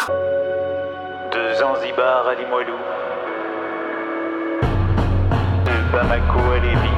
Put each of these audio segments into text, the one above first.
De Zanzibar à Limoilou, de Bamako à Lévis,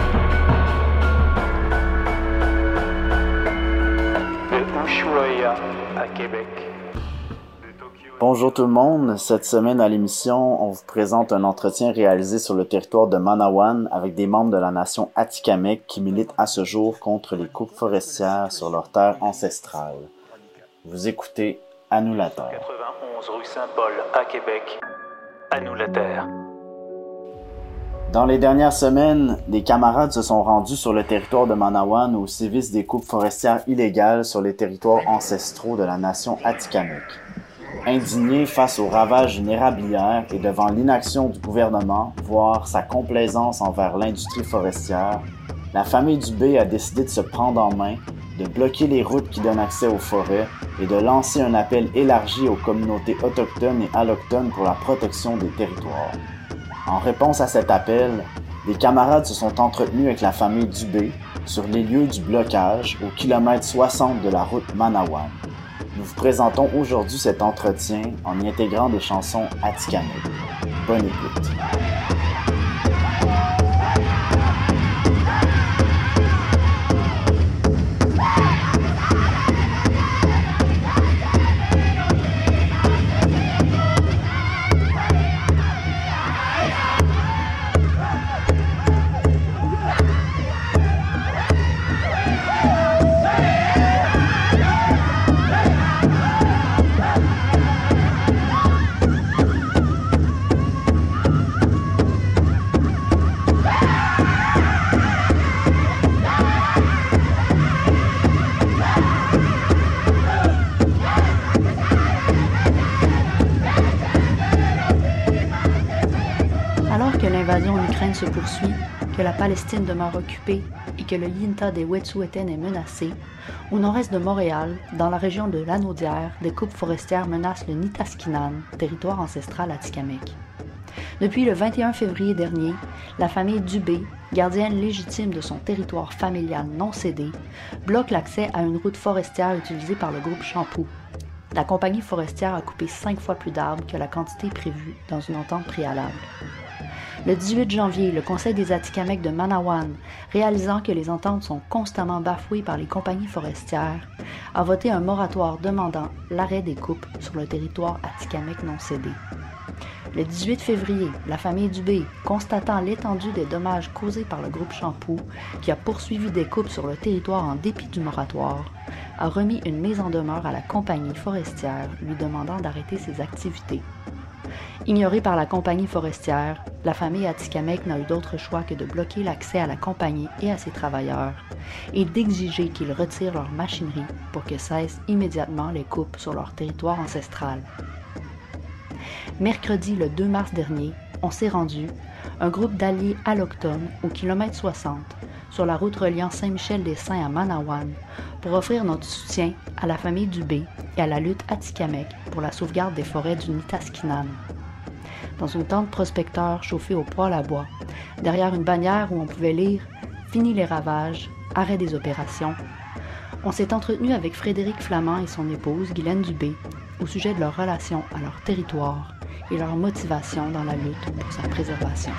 de Ushuaïa à Québec. Bonjour tout le monde, cette semaine à l'émission, on vous présente un entretien réalisé sur le territoire de Manawan avec des membres de la nation Atikamekw qui militent à ce jour contre les coupes forestières sur leurs terres ancestrales. Vous écoutez À nous la terre. 91 rue Saint-Paul à Québec, à nous la terre. Dans les dernières semaines, des camarades se sont rendus sur le territoire de Manawan où sévissent des coupes forestières illégales sur les territoires ancestraux de la nation Atikamekw. Indignés face aux ravages d'une érablière et devant l'inaction du gouvernement, voire sa complaisance envers l'industrie forestière, la famille Dubé a décidé de se prendre en main, de bloquer les routes qui donnent accès aux forêts et de lancer un appel élargi aux communautés autochtones et allochtones pour la protection des territoires. En réponse à cet appel, des camarades se sont entretenus avec la famille Dubé sur les lieux du blocage au kilomètre 60 de la route Manawan. Nous vous présentons aujourd'hui cet entretien en y intégrant des chansons Atikamekw. Bonne écoute. L'invasion en Ukraine se poursuit, que la Palestine demeure occupée et que le Yinta des Wet'suwet'en est menacé, au nord-est de Montréal, dans la région de Lanaudière, des coupes forestières menacent le Nitaskinan, territoire ancestral Atikamekw. Depuis le 21 février dernier, la famille Dubé, gardienne légitime de son territoire familial non cédé, bloque l'accès à une route forestière utilisée par le groupe Champoux. La compagnie forestière a coupé 5 fois plus d'arbres que la quantité prévue dans une entente préalable. Le 18 janvier, le Conseil des Atikamekw de Manawan, réalisant que les ententes sont constamment bafouées par les compagnies forestières, a voté un moratoire demandant l'arrêt des coupes sur le territoire Atikamekw non cédé. Le 18 février, la famille Dubé, constatant l'étendue des dommages causés par le groupe Champoux, qui a poursuivi des coupes sur le territoire en dépit du moratoire, a remis une mise en demeure à la compagnie forestière lui demandant d'arrêter ses activités. Ignorée par la compagnie forestière, la famille Atikamekw n'a eu d'autre choix que de bloquer l'accès à la compagnie et à ses travailleurs et d'exiger qu'ils retirent leur machinerie pour que cessent immédiatement les coupes sur leur territoire ancestral. Mercredi le 2 mars dernier, on s'est rendu, un groupe d'alliés allochtones au kilomètre 60, sur la route reliant Saint-Michel-des-Saints à Manawan, pour offrir notre soutien à la famille Dubé et à la lutte Atikamekw pour la sauvegarde des forêts du Nitaskinan. Dans une tente prospecteur chauffée au poêle à bois, derrière une bannière où on pouvait lire « Fini les ravages, arrêt des opérations », on s'est entretenu avec Frédéric Flamand et son épouse Guylaine Dubé au sujet de leur relation à leur territoire et leur motivation dans la lutte pour sa préservation.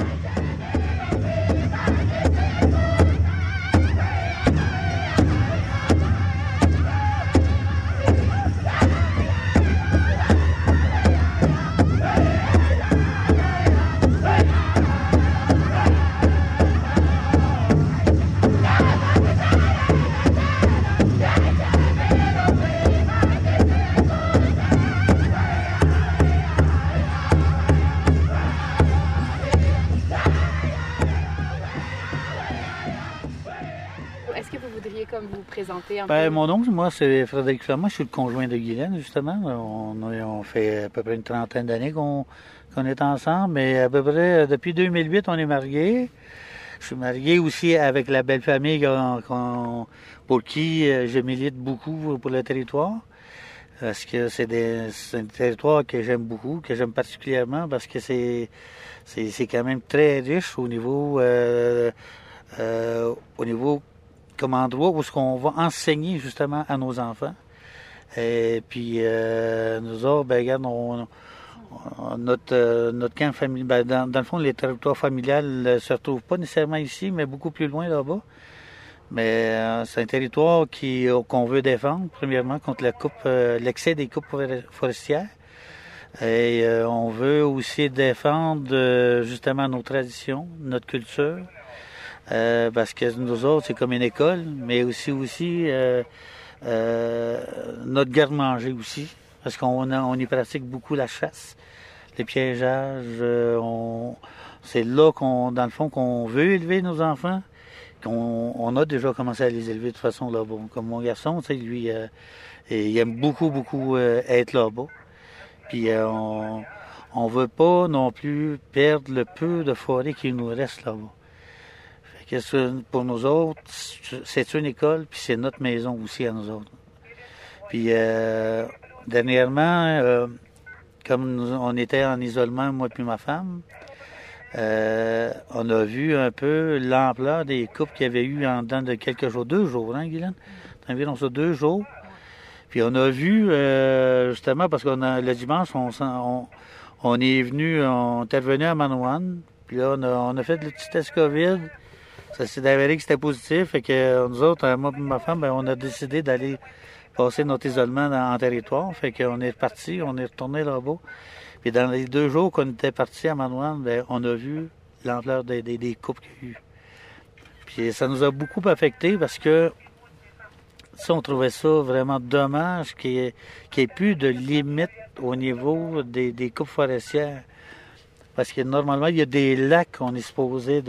Mon nom, moi, c'est Frédéric Flamand. Je suis le conjoint de Guylaine, justement. On fait à peu près une trentaine d'années qu'on est ensemble, mais à peu près depuis 2008, on est mariés. Je suis marié aussi avec la belle famille pour qui je milite beaucoup pour le territoire. Parce que c'est un territoire que j'aime beaucoup, que j'aime particulièrement, parce que c'est quand même très riche au niveau comme endroit où on va enseigner justement à nos enfants. Et puis, nous autres, ben, regarde, notre camp familial, ben, dans le fond, les territoires familiales ne se retrouvent pas nécessairement ici, mais beaucoup plus loin là-bas. Mais c'est un territoire qu'on veut défendre, premièrement, contre l'excès des coupes forestières. Et on veut aussi défendre justement nos traditions, notre culture, parce que nous autres, c'est comme une école, mais aussi notre garde-manger aussi, parce qu'on y pratique beaucoup la chasse, les piégeages. C'est là dans le fond, qu'on veut élever nos enfants. On a déjà commencé à les élever de façon là-bas. Comme mon garçon, lui, il aime beaucoup être là-bas. Puis on veut pas non plus perdre le peu de forêt qui nous reste là-bas. Fait que pour nous autres, c'est une école, puis c'est notre maison aussi à nous autres. Puis dernièrement, comme on était en isolement, moi puis ma femme, on a vu un peu l'ampleur des coupes qu'il y avait eu en dedans de quelques jours, 2 jours, hein, Guylaine? Environ ça, 2 jours. Puis on a vu, justement, parce le dimanche, on est venu, on est revenu à Manawan, puis là, on a fait le petit test COVID. Ça s'est avéré que c'était positif, fait que nous autres, moi et ma femme, ben, on a décidé d'aller passer notre isolement en territoire. Fait qu'on est reparti, on est retourné là-bas. Puis dans les 2 jours qu'on était partis à Manawan, ben, on a vu l'ampleur des coupes qu'il y a eu. Puis ça nous a beaucoup affecté parce que ça, on trouvait ça vraiment dommage qu'il n'y ait plus de limite au niveau des coupes forestières. Parce que normalement, il y a des lacs qu'on est supposé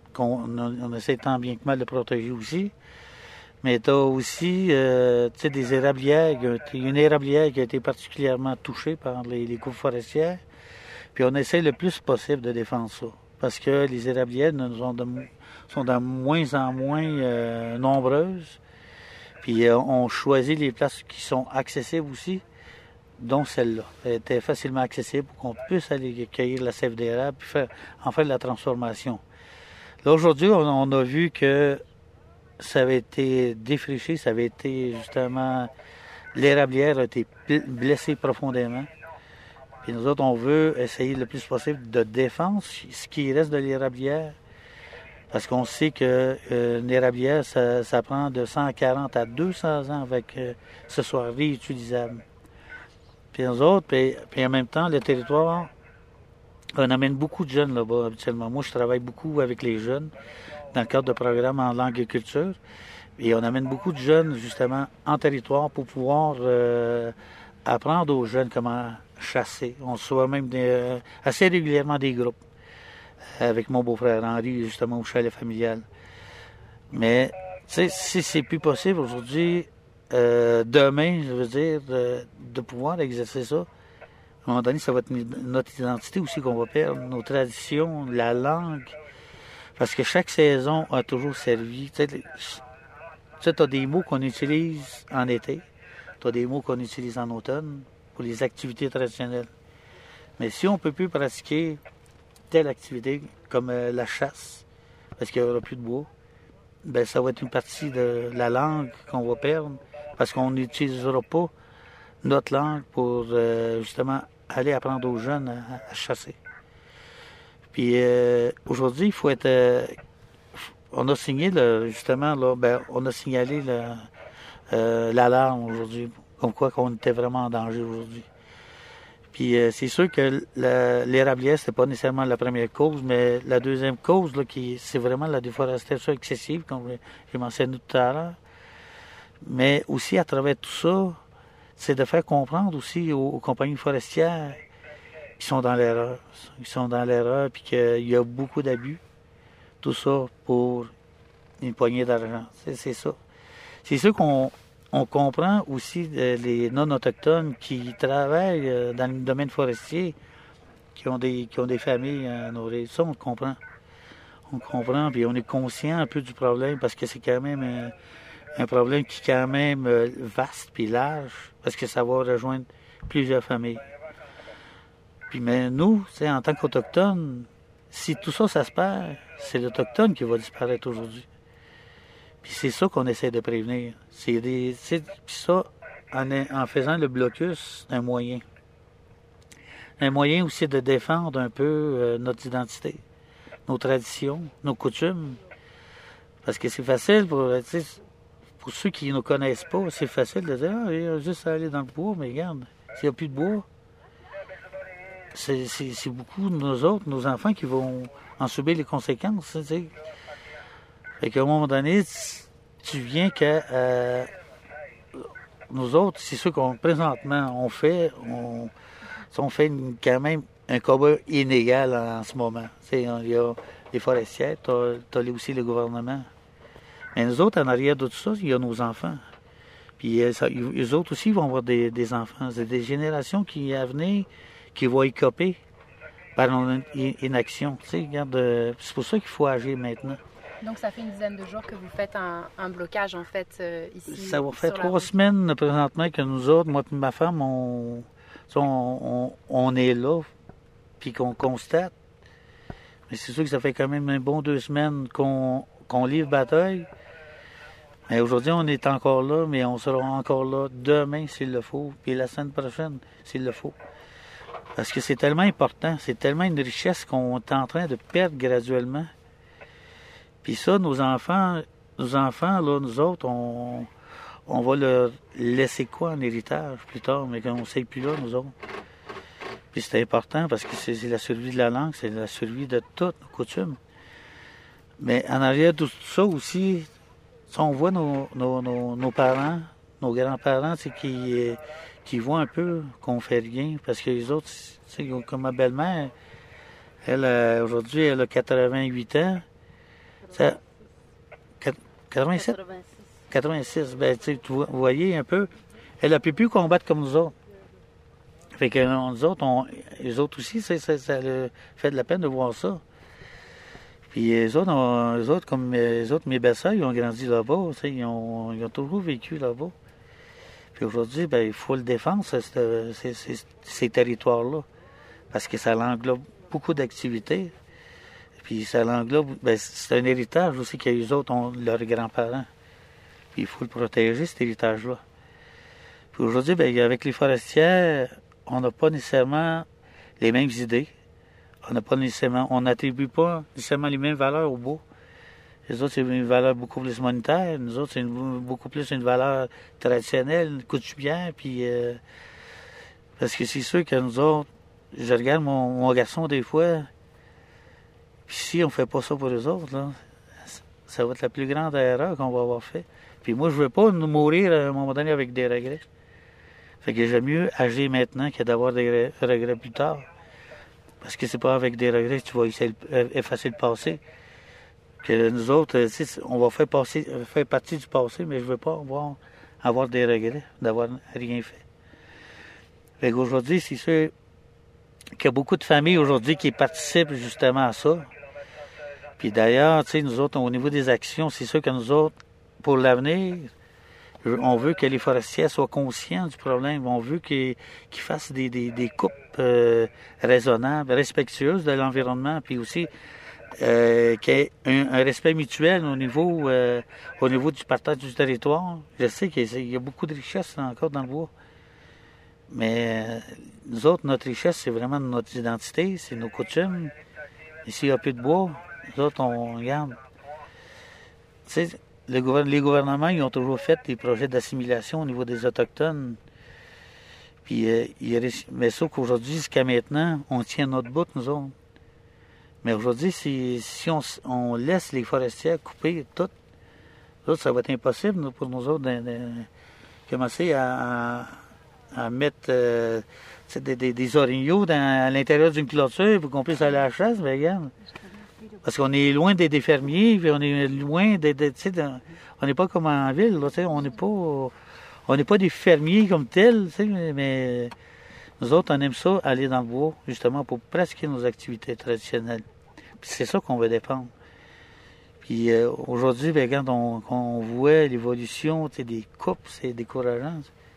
on essaie tant bien que mal de protéger aussi. Mais tu as aussi des érablières. Il y a une érablière qui a été particulièrement touchée par les coupes forestières. Puis on essaie le plus possible de défendre ça. Parce que les érablières sont de moins en moins nombreuses. Puis on choisit les places qui sont accessibles aussi, dont celle-là. Elle était facilement accessible pour qu'on puisse aller cueillir la sève d'érable puis en faire de la transformation. Là, aujourd'hui, on a vu que ça avait été défriché, ça avait été justement... L'érablière a été blessée profondément. Puis nous autres, on veut essayer le plus possible de défendre ce qui reste de l'érablière. Parce qu'on sait que une érablière, ça prend de 140 à 200 ans avec que ce soit réutilisable. Puis nous autres, puis en même temps, le territoire, on amène beaucoup de jeunes là-bas habituellement. Moi, je travaille beaucoup avec les jeunes dans le cadre de programmes en langue et culture. Et on amène beaucoup de jeunes, justement, en territoire pour pouvoir apprendre aux jeunes comment chasser. On reçoit même assez régulièrement des groupes. Avec mon beau-frère Henri, justement, au chalet familial. Mais, tu sais, si c'est plus possible aujourd'hui, demain, je veux dire, de pouvoir exercer ça, à un moment donné, ça va être notre identité aussi qu'on va perdre, nos traditions, la langue. Parce que chaque saison a toujours servi. Tu sais, tu as des mots qu'on utilise en été, tu as des mots qu'on utilise en automne pour les activités traditionnelles. Mais si on ne peut plus pratiquer telle activité comme la chasse, parce qu'il n'y aura plus de bois, ben ça va être une partie de la langue qu'on va perdre, parce qu'on n'utilisera pas notre langue pour justement aller apprendre aux jeunes à chasser. Puis aujourd'hui, il faut être... on a signé, justement, là, on a signalé l'alarme aujourd'hui, comme quoi qu'on était vraiment en danger aujourd'hui. Puis c'est sûr que l'érablière, c'est pas nécessairement la première cause, mais la deuxième cause, là, c'est vraiment la déforestation excessive, comme j'ai mentionné tout à l'heure. Mais aussi, à travers tout ça, c'est de faire comprendre aussi aux compagnies forestières qu'ils sont dans l'erreur. Ils sont dans l'erreur, puis qu'il y a beaucoup d'abus. Tout ça pour une poignée d'argent. C'est ça. C'est sûr qu'on comprend aussi les non-autochtones qui travaillent dans le domaine forestier, qui ont des familles à nourrir. Ça, on le comprend. On comprend, puis on est conscient un peu du problème, parce que c'est quand même un problème qui est quand même vaste puis large, parce que ça va rejoindre plusieurs familles. Puis, mais nous, en tant qu'Autochtones, si tout ça, ça se perd, c'est l'Autochtone qui va disparaître aujourd'hui. Puis c'est ça qu'on essaie de prévenir. Puis ça, en faisant le blocus un moyen. Un moyen aussi de défendre un peu notre identité, nos traditions, nos coutumes. Parce que c'est facile pour ceux qui ne nous connaissent pas, c'est facile de dire, il y a juste à aller dans le bois, mais regarde, s'il n'y a plus de bois, c'est beaucoup de nous autres, nos enfants, qui vont en subir les conséquences. T'sais. Fait qu'à un moment donné, tu viens que nous autres, c'est sûr qu'on présentement, on fait quand même un combat inégal en ce moment. Il y a les forestiers, tu as aussi le gouvernement. Mais nous autres, en arrière de tout ça, il y a nos enfants. Puis eux autres aussi vont avoir des enfants. C'est des générations à venir qui vont écoper par inaction. Regarde, c'est pour ça qu'il faut agir maintenant. Donc, ça fait une dizaine de jours que vous faites un blocage, en fait, ici. Ça va faire 3 semaines présentement que nous autres, moi et ma femme, on est là, puis qu'on constate. Mais c'est sûr que ça fait quand même un bon 2 semaines qu'on livre bataille. Mais aujourd'hui, on est encore là, mais on sera encore là demain s'il le faut, puis la semaine prochaine s'il le faut. Parce que c'est tellement important, c'est tellement une richesse qu'on est en train de perdre graduellement. Puis ça, nos enfants, là, nous autres, on va leur laisser quoi en héritage plus tard, mais qu'on ne sait plus là, nous autres. Puis c'est important parce que c'est la survie de la langue, c'est la survie de toutes nos coutumes. Mais en arrière de tout ça aussi, on voit nos parents, nos grands-parents, qui voient un peu qu'on fait rien. Parce que les autres, comme ma belle-mère, elle, aujourd'hui, elle a 88 ans. 87? 86. Ben, vous voyez un peu, elle a pu combattre comme nous autres. Fait que nous autres, les autres aussi, ça leur fait de la peine de voir ça. Puis les autres, comme mes belles-sœurs, ils ont grandi là-bas, ils ont toujours vécu là-bas. Puis aujourd'hui, ben, il faut le défendre, ces territoires-là, parce que ça englobe beaucoup d'activités. Puis ça l'englobe, ben, c'est un héritage aussi que les autres ont leurs grands-parents. Puis il faut le protéger, cet héritage-là. Puis aujourd'hui, ben, avec les forestières, on n'a pas nécessairement les mêmes idées. On n'attribue pas nécessairement les mêmes valeurs au bois. Les autres, c'est une valeur beaucoup plus monétaire. Nous autres, c'est beaucoup plus une valeur traditionnelle, coutumière. Puis, parce que c'est sûr que nous autres, je regarde mon garçon des fois, puis si on fait pas ça pour les autres, là, ça va être la plus grande erreur qu'on va avoir fait. Puis moi, je veux pas nous mourir à un moment donné avec des regrets. Fait que j'aime mieux agir maintenant que d'avoir des regrets plus tard. Parce que c'est pas avec des regrets que tu vas effacer le passé. Que nous autres, on va faire partie du passé, mais je veux pas avoir des regrets d'avoir rien fait. Fait qu'aujourd'hui, c'est sûr qu'il y a beaucoup de familles aujourd'hui qui participent justement à ça. Puis d'ailleurs, nous autres, au niveau des actions, c'est sûr que nous autres, pour l'avenir, on veut que les forestiers soient conscients du problème. On veut qu'ils fassent des coupes raisonnables, respectueuses de l'environnement, puis aussi qu'il y ait un respect mutuel au niveau du partage du territoire. Je sais qu'il y a beaucoup de richesses encore dans le bois. Mais nous autres, notre richesse, c'est vraiment notre identité, c'est nos coutumes. Et s'il n'y a plus de bois, nous autres, on regarde. Tu sais, les gouvernements, ils ont toujours fait des projets d'assimilation au niveau des Autochtones. Puis, mais sauf qu'aujourd'hui, jusqu'à maintenant, on tient notre bout, nous autres. Mais aujourd'hui, si on laisse les forestiers couper tout, ça va être impossible pour nous autres de commencer à mettre des orignaux à l'intérieur d'une clôture pour qu'on puisse aller à la chasse, mais regarde. Parce qu'on est loin des fermiers, puis on est loin on n'est pas comme en ville, là, on n'est pas des fermiers comme tels, mais nous autres, on aime ça, aller dans le bois, justement, pour pratiquer nos activités traditionnelles. Puis c'est ça qu'on veut défendre. Puis aujourd'hui, ben, quand on voit l'évolution des coupes, c'est décourageant.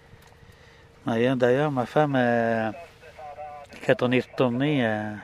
D'ailleurs, ma femme, quand on est retourné,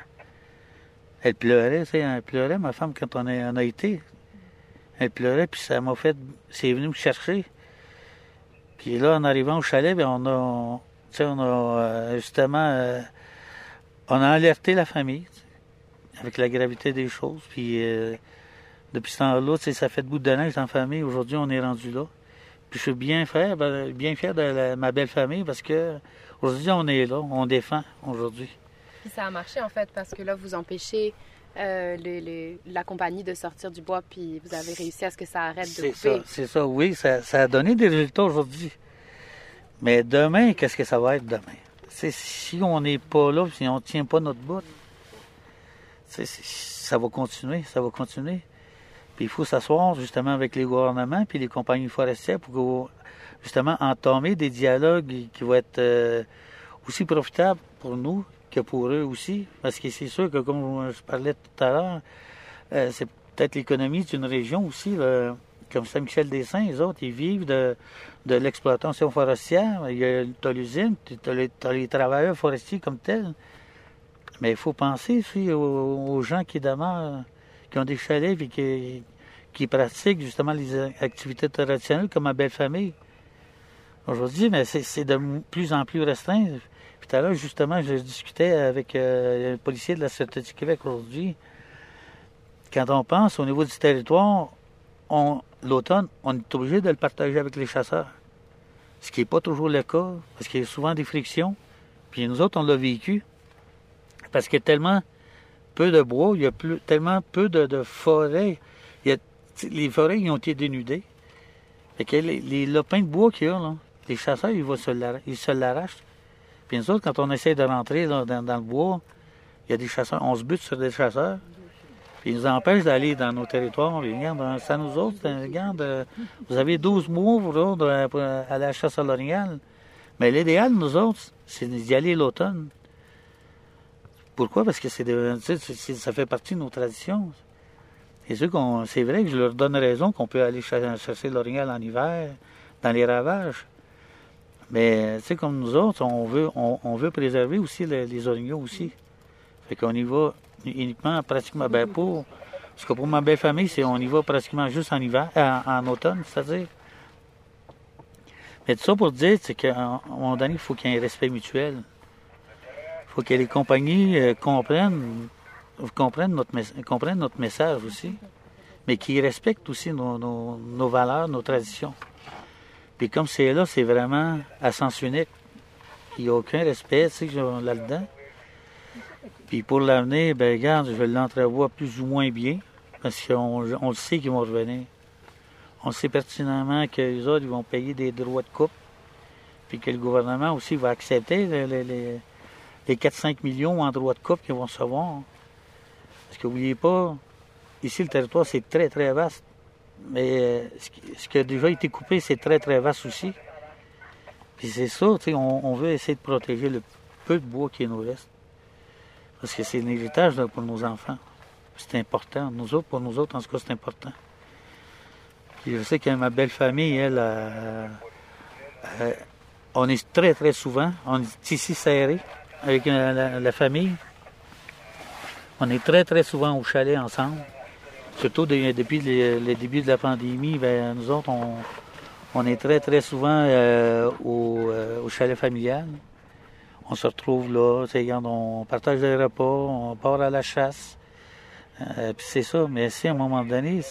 elle pleurait, ma femme, quand on a été. Elle pleurait, puis ça m'a fait... C'est venu me chercher. Puis là, en arrivant au chalet, bien, on a justement, on a alerté la famille avec la gravité des choses. Puis depuis ce temps-là, ça fait de bout de neige en famille. Aujourd'hui, on est rendu là. Puis je suis bien fier de ma belle famille parce que aujourd'hui, on est là, on défend aujourd'hui. Puis ça a marché en fait parce que là, vous empêchez la compagnie de sortir du bois, puis vous avez réussi à ce que ça arrête de couper. C'est ça, oui, ça a donné des résultats aujourd'hui. Mais demain, qu'est-ce que ça va être demain? Si on n'est pas là, si on ne tient pas notre bout, ça va continuer. Puis il faut s'asseoir justement avec les gouvernements puis les compagnies forestières pour justement entamer des dialogues qui vont être aussi profitables pour nous que pour eux aussi. Parce que c'est sûr que, comme je parlais tout à l'heure, c'est peut-être l'économie d'une région aussi. Comme Saint-Michel-des-Saints, les autres, ils vivent de l'exploitation forestière. Tu as l'usine, tu as les travailleurs forestiers comme tels. Mais il faut penser aussi aux gens qui demeurent, qui ont des chalets et qui pratiquent justement les activités traditionnelles comme ma belle famille. Aujourd'hui, mais c'est de plus en plus restreint. Puis tout à l'heure, justement, je discutais avec un policier de la Sûreté du Québec aujourd'hui. Quand on pense au niveau du territoire, l'automne, on est obligé de le partager avec les chasseurs. Ce qui n'est pas toujours le cas, parce qu'il y a souvent des frictions. Puis nous autres, on l'a vécu. Parce qu'il y a tellement peu de bois, il y a tellement peu de forêts. Les forêts, ils ont été dénudées. Fait que les lopins de bois qu'il y a, là, les chasseurs, ils se l'arrachent. Puis nous autres, quand on essaie de rentrer là, dans le bois, il y a des chasseurs, on se bute sur des chasseurs. Puis ils nous empêchent d'aller dans nos territoires. Puis, regarde, c'est à nous autres, regarde, vous avez 12 mois pour aller à la chasse à l'orignal. Mais l'idéal, nous autres, c'est d'y aller l'automne. Pourquoi? Parce que ça fait partie de nos traditions. C'est vrai que je leur donne raison qu'on peut aller chasser l'orignal en hiver, dans les ravages. Mais, tu sais, comme nous autres, on veut préserver aussi les orignaux aussi. Fait qu'on y va uniquement, pratiquement, parce que pour ma belle famille, on y va pratiquement juste en hiver, en automne, c'est-à-dire. Mais tout ça pour dire, c'est qu'à un moment donné, il faut qu'il y ait un respect mutuel. Il faut que les compagnies comprennent notre message aussi, mais qu'ils respectent aussi nos valeurs, nos traditions. Puis comme c'est là, c'est vraiment à sens unique. Il n'y a aucun respect, tu sais, là-dedans. Puis pour l'avenir, ben regarde, je l'entrevois plus ou moins bien, parce qu'on le sait qu'ils vont revenir. On sait pertinemment que les autres, ils vont payer des droits de coupe, puis que le gouvernement aussi va accepter les 4-5 millions en droits de coupe qu'ils vont recevoir. Parce que n'oubliez pas, ici, le territoire, c'est très, très vaste. Mais ce qui a déjà été coupé, c'est très, très vaste aussi. Puis c'est ça, tu sais, on veut essayer de protéger le peu de bois qui nous reste. Parce que c'est un héritage là, pour nos enfants. C'est important. Pour nous autres, en tout cas, c'est important. Puis je sais que ma belle famille, elle, on est très, très souvent, on est ici serrés avec la famille. On est très, très souvent au chalet ensemble. Surtout depuis le début de la pandémie, bien, nous autres, on est très, très souvent au chalet familial. On se retrouve là, regarde, on partage des repas, on part à la chasse. Puis c'est ça, mais si à un moment donné,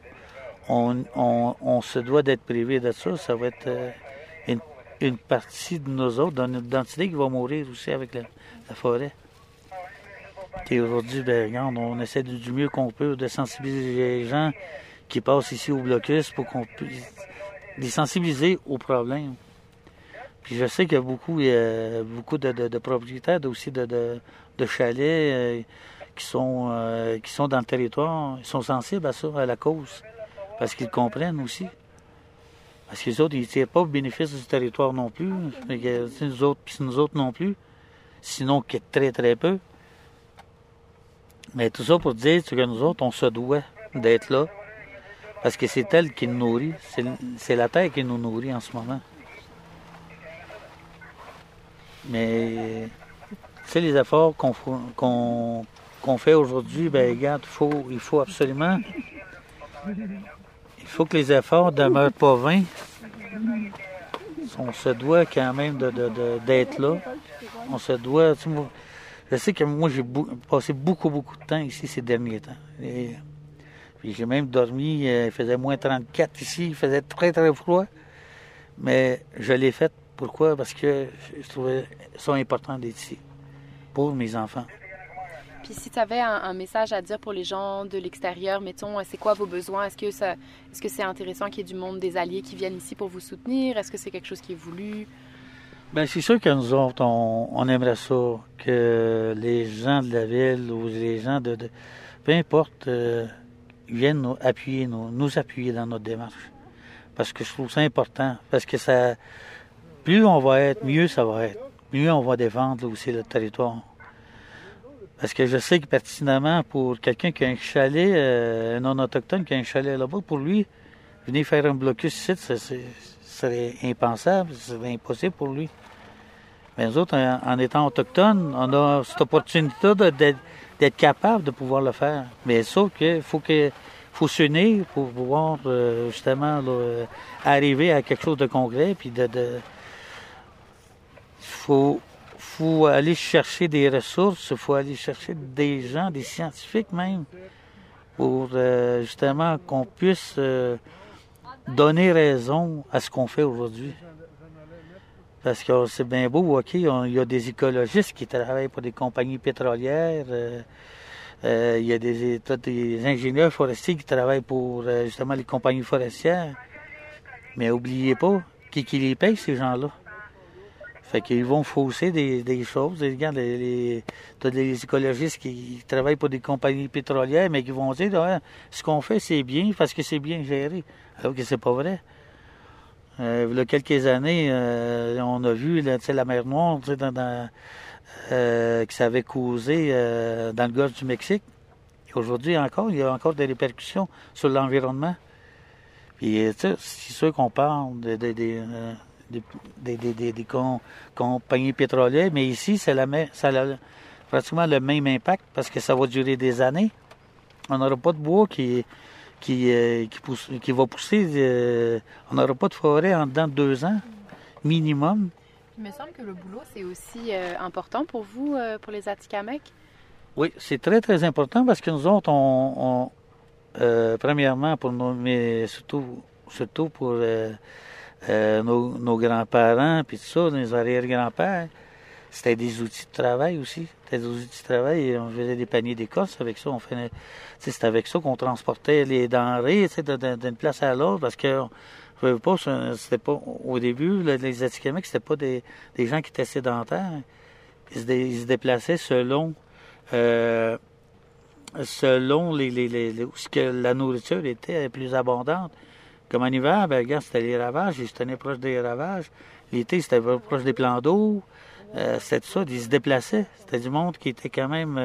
on se doit d'être privé de ça, ça va être une partie de nous autres, de notre identité qui va mourir aussi avec la forêt. Et aujourd'hui, ben, regarde, on essaie du mieux qu'on peut de sensibiliser les gens qui passent ici au blocus pour qu'on puisse les sensibiliser aux problèmes. Puis je sais qu'il y a beaucoup de propriétaires aussi de chalets qui sont dans le territoire, ils sont sensibles à ça, à la cause, parce qu'ils comprennent aussi. Parce que les autres, ils ne tirent pas au bénéfice du territoire non plus, nous autres non plus, sinon que très très peu. Mais tout ça pour dire que nous autres, on se doit d'être là, parce que c'est elle qui nous nourrit, c'est la terre qui nous nourrit en ce moment. Mais, tu sais, les efforts qu'on fait aujourd'hui, ben regarde, il faut absolument, il faut que les efforts ne demeurent pas vains. On se doit quand même d'être là. On se doit... Moi, je sais que moi, j'ai passé beaucoup de temps ici ces derniers temps. Puis j'ai même dormi, il faisait moins 34 ici, il faisait très froid. Mais je l'ai fait. Pourquoi? Parce que je trouvais ça important d'être ici, pour mes enfants. Puis si tu avais un message à dire pour les gens de l'extérieur, mettons, c'est quoi vos besoins? Est-ce que c'est intéressant qu'il y ait du monde des Alliés qui viennent ici pour vous soutenir? Est-ce que c'est quelque chose qui est voulu? Bien, c'est sûr que nous autres, on aimerait ça, que les gens de la ville ou les gens peu importe, viennent nous appuyer dans notre démarche. Parce que je trouve ça important. Parce que plus on va être, mieux ça va être. Mieux on va défendre là, aussi le territoire. Parce que je sais que pertinemment, pour quelqu'un qui a un chalet, un non-autochtone qui a un chalet là-bas, pour lui, venir faire un blocus ici, ce serait impensable, ce serait impossible pour lui. Mais nous autres, en étant autochtones, on a cette opportunité d'être capable de pouvoir le faire. Mais sauf qu'il faut s'unir pour pouvoir justement là, arriver à quelque chose de concret, puis faut aller chercher des ressources, il faut aller chercher des gens, des scientifiques même, pour justement qu'on puisse donner raison à ce qu'on fait aujourd'hui. Parce que c'est bien beau, OK, il y a des écologistes qui travaillent pour des compagnies pétrolières, il y a des ingénieurs forestiers qui travaillent pour justement les compagnies forestières. Mais n'oubliez pas, qui les paye, ces gens-là? Fait qu'ils vont fausser des choses. Regarde, t'as des écologistes qui travaillent pour des compagnies pétrolières, mais qui vont dire ouais, ce qu'on fait, c'est bien parce que c'est bien géré. Alors que c'est pas vrai. Il y a quelques années, on a vu la mer Noire que ça avait causé dans le golfe du Mexique. Et aujourd'hui encore, il y a encore des répercussions sur l'environnement. Puis c'est sûr qu'on parle des compagnies pétrolières, mais ici, ça a pratiquement le même impact parce que ça va durer des années. On n'aura pas de bois qui va pousser. On n'aura pas de forêt en dedans de 2 ans, minimum. Il me semble que le boulot, c'est aussi important pour vous, pour les Atikamekw. Oui, c'est très important parce que nous autres, premièrement, pour nous, mais surtout pour nos grands-parents, puis tout ça, nos arrière-grands-pères, c'était des outils de travail aussi. C'était des outils de travail et on faisait des paniers d'écorce avec ça. C'est avec ça qu'on transportait les denrées d'une place à l'autre parce que c'était pas au début, les Atikamekw, c'était pas des gens qui étaient sédentaires. Ils se déplaçaient selon ce que la nourriture était plus abondante. Comme en hiver, ben regarde, c'était les ravages, ils se tenaient proche des ravages. L'été, c'était proche des plans d'eau. C'était tout ça, ils se déplaçaient. C'était du monde qui était quand même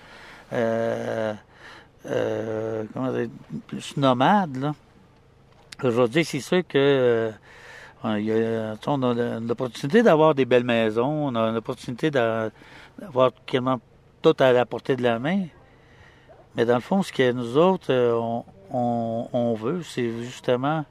plus nomade, là. Aujourd'hui, c'est sûr que on a l'opportunité d'avoir des belles maisons, on a l'opportunité d'avoir quasiment tout à la portée de la main. Mais dans le fond, ce que nous autres, on veut, c'est justement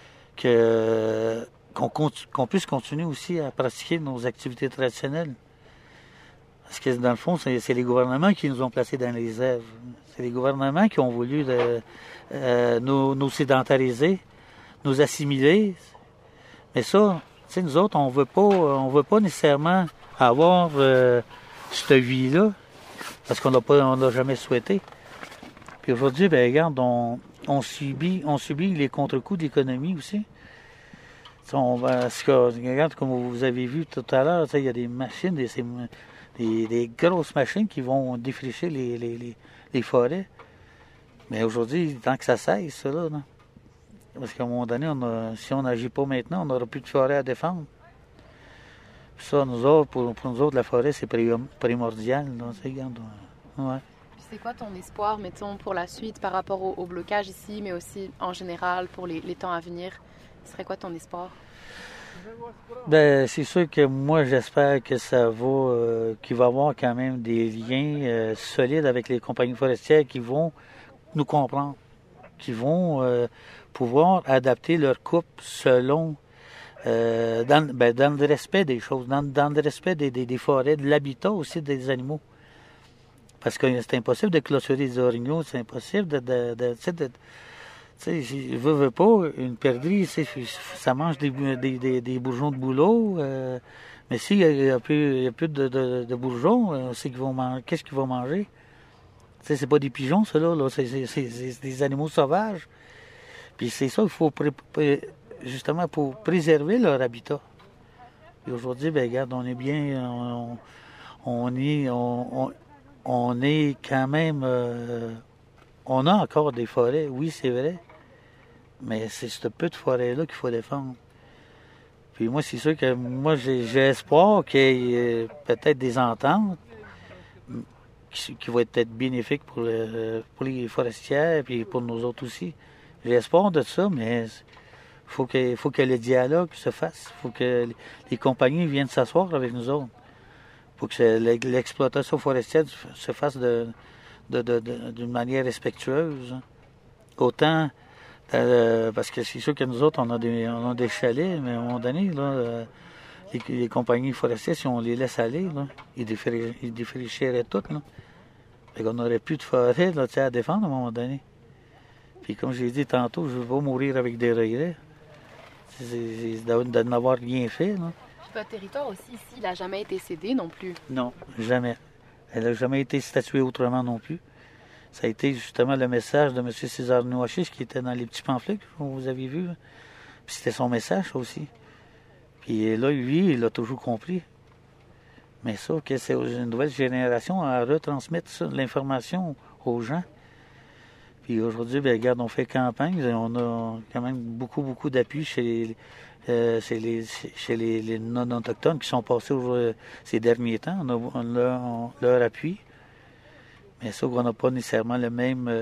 qu'on puisse continuer aussi à pratiquer nos activités traditionnelles. Parce que dans le fond, c'est les gouvernements qui nous ont placés dans les réserves. C'est les gouvernements qui ont voulu nous sédentariser, nous assimiler. Mais ça, tu sais, nous autres, on veut pas nécessairement avoir cette vie-là, parce qu'on l'a jamais souhaité. Puis aujourd'hui, ben regarde, on subit les contre-coups d'économie aussi. Regarde, comme vous avez vu tout à l'heure, il y a des machines, des grosses machines qui vont défricher les forêts. Mais aujourd'hui, tant que ça cesse, ça là. Parce qu'à un moment donné, si on n'agit pas maintenant, on n'aura plus de forêt à défendre. Puis ça, nous autres, pour nous autres, la forêt, c'est primordial. Là, regarde, ouais. C'est quoi ton espoir, mettons, pour la suite par rapport au blocage ici, mais aussi en général pour les temps à venir? Ce serait quoi ton espoir? Ben, c'est sûr que moi, j'espère que qu'il va y avoir quand même des liens solides avec les compagnies forestières qui vont nous comprendre, qui vont pouvoir adapter leur coupe selon dans le respect des choses, dans le respect des forêts, de l'habitat aussi des animaux. Parce que c'est impossible de clôturer des orignaux, c'est impossible tu sais, je veux pas, une perdrix, ça mange des bourgeons de bouleau, mais s'il y a plus de bourgeons, c'est qu'est-ce qu'ils vont manger? Tu sais, c'est pas des pigeons, ceux-là, là, c'est des animaux sauvages. Puis c'est ça qu'il faut justement pour préserver leur habitat. Et aujourd'hui, ben regarde, on est bien, on est quand même, on a encore des forêts, oui, c'est vrai, mais c'est ce peu de forêt-là qu'il faut défendre. Puis moi, c'est sûr que moi, j'ai espoir qu'il y ait peut-être des ententes qui vont être peut-être bénéfiques pour les forestières et pour nous autres aussi. J'ai espoir de ça, mais faut que le dialogue se fasse. Il faut que les compagnies viennent s'asseoir avec nous autres. Faut que l'exploitation forestière se fasse d'une manière respectueuse. Autant, parce que c'est sûr que nous autres, on a des chalets, mais à un moment donné, là, les compagnies forestières, si on les laisse aller, là, ils défricheraient tout. Là. Fait qu'on n'aurait plus de forêt là, à défendre à un moment donné. Puis comme j'ai dit tantôt, je ne veux pas mourir avec des regrets. C'est de n'avoir rien fait. Là. Puis votre territoire aussi, ici, il n'a jamais été cédé non plus. Non, jamais. Elle n'a jamais été statuée autrement non plus. Ça a été justement le message de M. César Nouachis qui était dans les petits pamphlets que vous avez vus. Puis c'était son message aussi. Puis là, lui, il l'a toujours compris. Mais ça, que c'est une nouvelle génération à retransmettre ça, l'information aux gens. Puis aujourd'hui, bien, regarde, on fait campagne. On a quand même beaucoup d'appui chez les non-autochtones qui sont passés ces derniers temps. On leur appui. Mais ça, on n'a pas nécessairement le même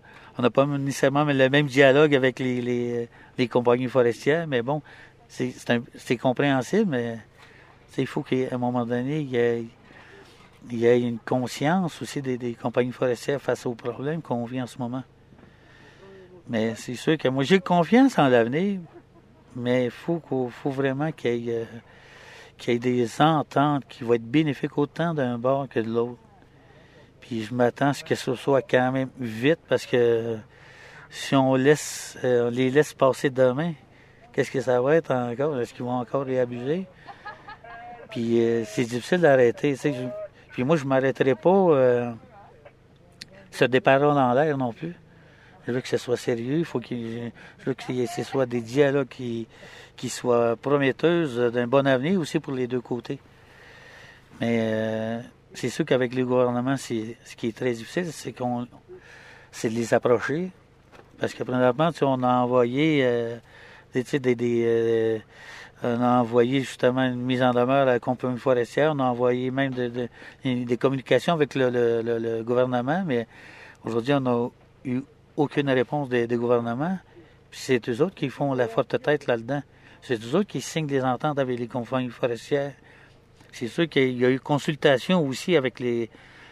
dialogue avec les compagnies forestières. Mais bon, c'est compréhensible, mais il faut qu'à un moment donné, il y ait une conscience aussi des compagnies forestières face aux problèmes qu'on vit en ce moment. Mais c'est sûr que moi, j'ai confiance en l'avenir, mais il faut vraiment qu'il y ait des ententes qui vont être bénéfiques autant d'un bord que de l'autre. Puis je m'attends à ce que ce soit quand même vite, parce que si on les laisse passer demain, qu'est-ce que ça va être encore? Est-ce qu'ils vont encore y abuser? Puis c'est difficile d'arrêter. Puis moi, je ne m'arrêterai pas ce départ-là dans l'air non plus. Je veux que ce soit sérieux. Je veux que ce soit des dialogues qui soient prometteuses d'un bon avenir aussi pour les deux côtés. Mais c'est sûr qu'avec les gouvernements, ce qui est très difficile, c'est de les approcher. Parce que premièrement, on a envoyé on a envoyé justement une mise en demeure à la compagnie forestière. On a envoyé même des communications avec le gouvernement, mais aujourd'hui, on n'a eu aucune réponse des gouvernements. Puis c'est eux autres qui font la forte tête là-dedans. C'est eux autres qui signent des ententes avec les compagnies forestières. C'est sûr qu'il y a eu consultation aussi avec les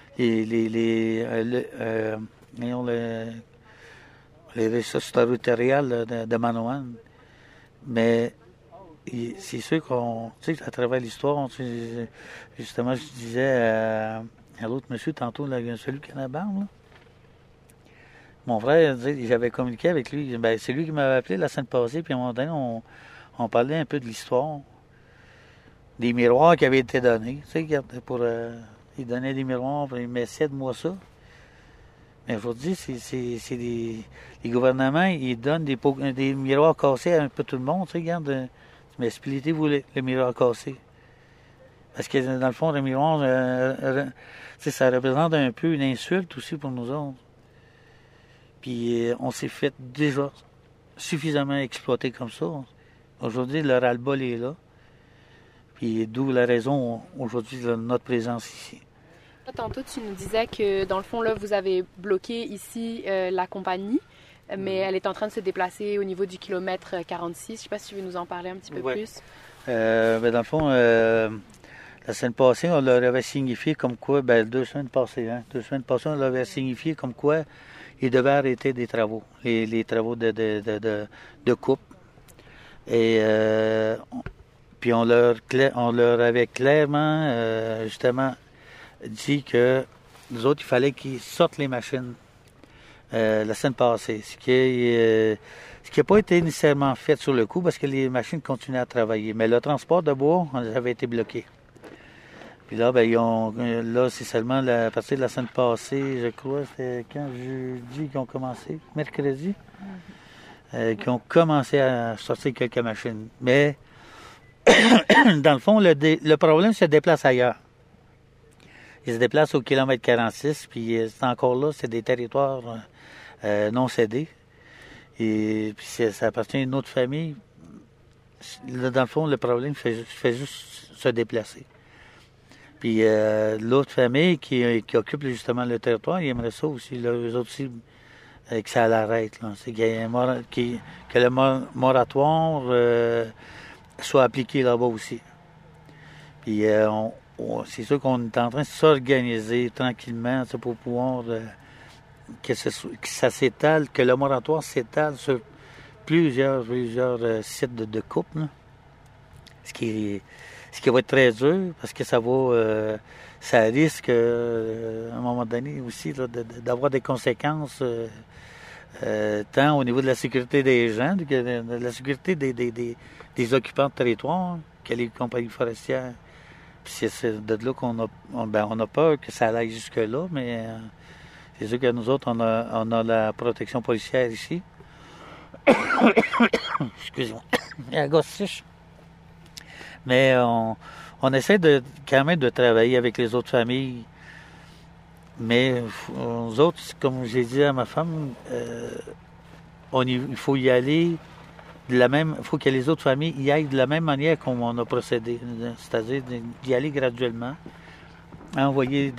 ressources territoriales de Manawan. Mais c'est sûr qu'on, tu sais, à travers l'histoire, justement, je disais à l'autre monsieur tantôt, là, celui qui a la barbe, là. Mon frère, j'avais communiqué avec lui. Ben, c'est lui qui m'avait appelé la semaine passée, puis à un moment donné, on parlait un peu de l'histoire. Des miroirs qui avaient été donnés. Tu sais, il donnait des miroirs, puis il me disait de moi ça. Mais aujourd'hui, c'est les gouvernements, ils donnent des miroirs cassés à un peu tout le monde. Tu sais, regarde, mais splittez-vous le miroir cassé. Parce que dans le fond, le miroir, ça représente un peu une insulte aussi pour nous autres. Puis on s'est fait déjà suffisamment exploiter comme ça. Aujourd'hui, le ras-le-bol est là. Puis d'où la raison aujourd'hui de notre présence ici. Tantôt, tu nous disais que dans le fond, là, vous avez bloqué ici la compagnie, mais elle est en train de se déplacer au niveau du kilomètre 46. Je ne sais pas si tu veux nous en parler un petit peu plus. Dans le fond, la semaine passée, on leur avait signifié comme quoi, 2 semaines passées, on leur avait signifié comme quoi ils devaient arrêter des travaux, les travaux de coupe. Et puis on leur avait clairement, justement, dit que nous autres, il fallait qu'ils sortent les machines la semaine passée. Ce qui n'a pas été nécessairement fait sur le coup parce que les machines continuaient à travailler. Mais le transport de bois avait été bloqué. Puis là, c'est seulement à partir de la semaine passée, je crois, c'était quand jeudi qu'ils ont commencé, mercredi, qu'ils ont commencé à sortir quelques machines. Mais dans le fond, le problème se déplace ailleurs. Ils se déplacent au kilomètre 46, puis c'est encore là, c'est des territoires non cédés. Et puis ça appartient à une autre famille. Là, dans le fond, le problème fait juste se déplacer. Puis l'autre famille qui occupe justement le territoire, ils aimeraient ça aussi, là, eux autres aussi, que ça l'arrête. Là. C'est que le moratoire soit appliqué là-bas aussi. Puis c'est sûr qu'on est en train de s'organiser tranquillement pour pouvoir que ça s'étale, que le moratoire s'étale sur plusieurs sites de coupe. Là. Ce qui va être très dur parce que ça risque à un moment donné aussi là, d'avoir des conséquences tant au niveau de la sécurité des gens, de la sécurité des occupants de territoire, que les compagnies forestières. Puis c'est de là qu'on a peur que ça aille jusque-là, mais c'est sûr que nous autres, on a la protection policière ici. Excusez-moi. La gosse sèche. Mais on essaie quand même de travailler avec les autres familles. Mais nous autres, comme j'ai dit à ma femme, il faut y aller il faut que les autres familles y aillent de la même manière qu'on a procédé, c'est-à-dire d'y aller graduellement, envoyer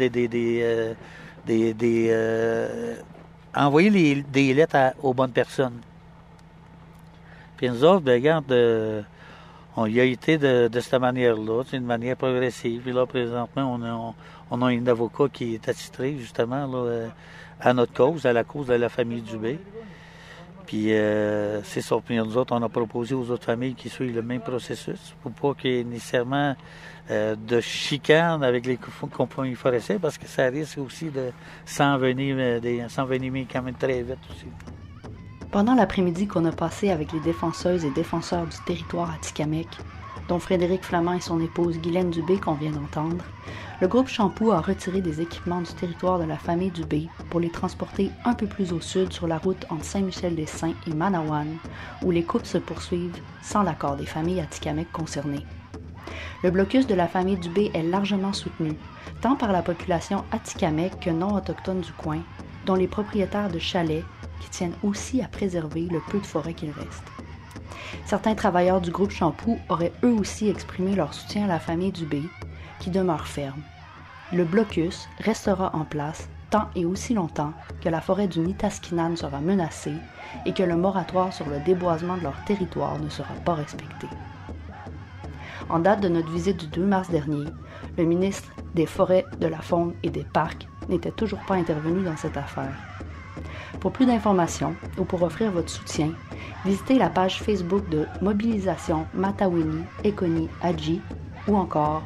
envoyer des lettres aux bonnes personnes. Puis nous autres, regarde, on y a été de cette manière-là, c'est une manière progressive. Puis là, présentement, on a un avocat qui est attitré, justement, là, à notre cause, à la cause de la famille Dubé. Puis c'est ça. Puis nous autres, on a proposé aux autres familles qui suivent le même processus pour pas qu'il y ait nécessairement de chicane avec les compagnies forestières parce que ça risque aussi de s'envenimer quand même très vite aussi. Pendant l'après-midi qu'on a passé avec les défenseuses et défenseurs du territoire Atikamekw, dont Frédéric Flamand et son épouse Guylaine Dubé qu'on vient d'entendre, le groupe Champoux a retiré des équipements du territoire de la famille Dubé pour les transporter un peu plus au sud sur la route entre Saint-Michel-des-Saints et Manawan, où les coupes se poursuivent sans l'accord des familles Atikamekw concernées. Le blocus de la famille Dubé est largement soutenu, tant par la population Atikamekw que non autochtone du coin, dont les propriétaires de chalets qui tiennent aussi à préserver le peu de forêt qu'il reste. Certains travailleurs du groupe Champoux auraient eux aussi exprimé leur soutien à la famille Dubé, qui demeure ferme. Le blocus restera en place tant et aussi longtemps que la forêt du Nitaskinan sera menacée et que le moratoire sur le déboisement de leur territoire ne sera pas respecté. En date de notre visite du 2 mars dernier, le ministre des Forêts, de la Faune et des Parcs n'était toujours pas intervenu dans cette affaire. Pour plus d'informations ou pour offrir votre soutien, visitez la page Facebook de Mobilisation Matawini Ekoni Adji ou encore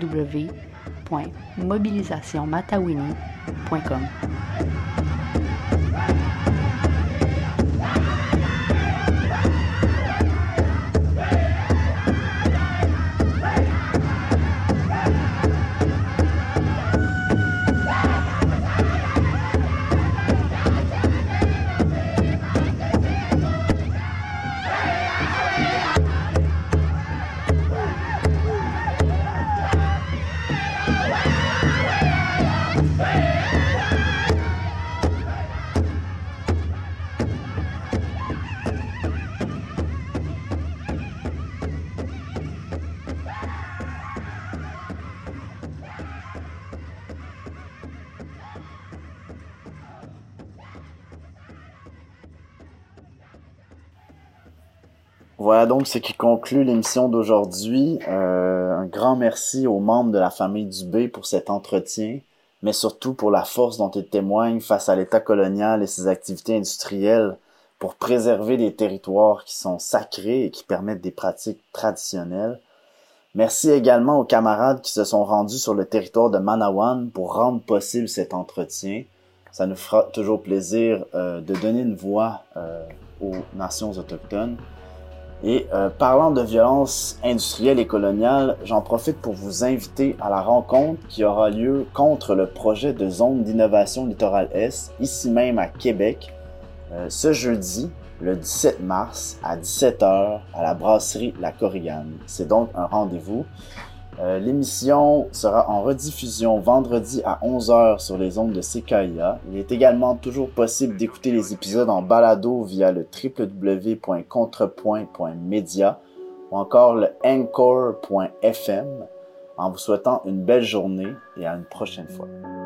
www.mobilisationmatawini.com. Voilà donc ce qui conclut l'émission d'aujourd'hui. Un grand merci aux membres de la famille Dubé pour cet entretien, mais surtout pour la force dont ils témoignent face à l'État colonial et ses activités industrielles pour préserver des territoires qui sont sacrés et qui permettent des pratiques traditionnelles. Merci également aux camarades qui se sont rendus sur le territoire de Manawan pour rendre possible cet entretien. Ça nous fera toujours plaisir de donner une voix aux nations autochtones. Et parlant de violence industrielle et coloniale, j'en profite pour vous inviter à la rencontre qui aura lieu contre le projet de zone d'innovation littoral Est, ici même à Québec, ce jeudi, le 17 mars, à 17h, à la brasserie La Korigane. C'est donc un rendez-vous. L'émission sera en rediffusion vendredi à 11h sur les ondes de CKIA. Il est également toujours possible d'écouter les épisodes en balado via le www.contrepoint.media ou encore le anchor.fm. En vous souhaitant une belle journée et à une prochaine fois.